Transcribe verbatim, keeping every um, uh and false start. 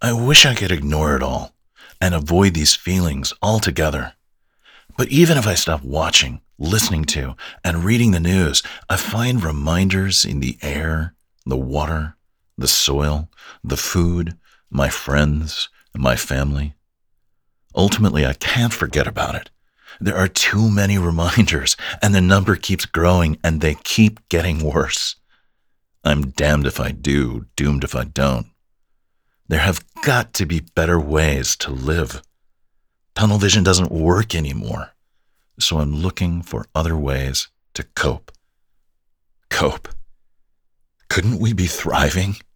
I wish I could ignore it all and avoid these feelings altogether. But even if I stop watching, listening to, and reading the news, I find reminders in the air, the water, the soil, the food, my friends, and my family. Ultimately, I can't forget about it. There are too many reminders, and the number keeps growing, and they keep getting worse. I'm damned if I do, doomed if I don't. There have got to be better ways to live. Tunnel vision doesn't work anymore, so I'm looking for other ways to cope. Cope. Couldn't we be thriving?